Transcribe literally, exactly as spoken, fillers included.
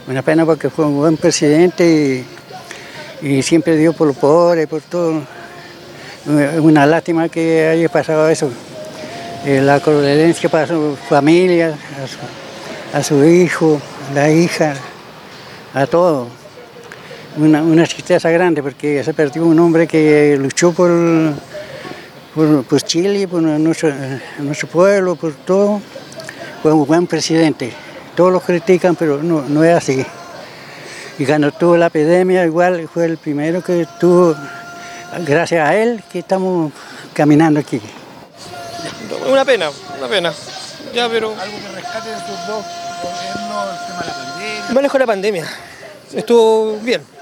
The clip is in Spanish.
Una pena porque fue un buen presidente y, y siempre dio por los pobres, por todo. Una lástima que haya pasado eso. Eh, la condolencia para su familia, a su, a su hijo, la hija, a todo. Una, una tristeza grande porque se perdió un hombre que luchó por, por, por Chile, por nuestro, nuestro pueblo, por todo. Fue un buen presidente. Todos lo critican, pero no, no es así. Y cuando tuvo la epidemia, igual fue el primero que tuvo, gracias a él, que estamos caminando aquí. Una pena, una pena. Ya, pero... ¿Algo que rescate de estos dos gobiernos, el tema de la pandemia? Manejó la pandemia. Estuvo bien.